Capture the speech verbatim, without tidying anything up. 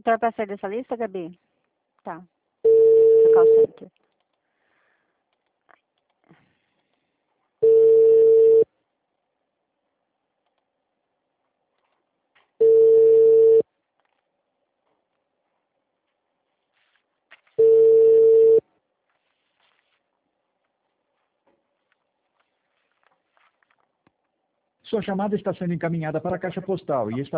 senhora para sair dessa lista, Gabi? Tá. Do call center. Sua chamada está sendo encaminhada para a caixa postal e está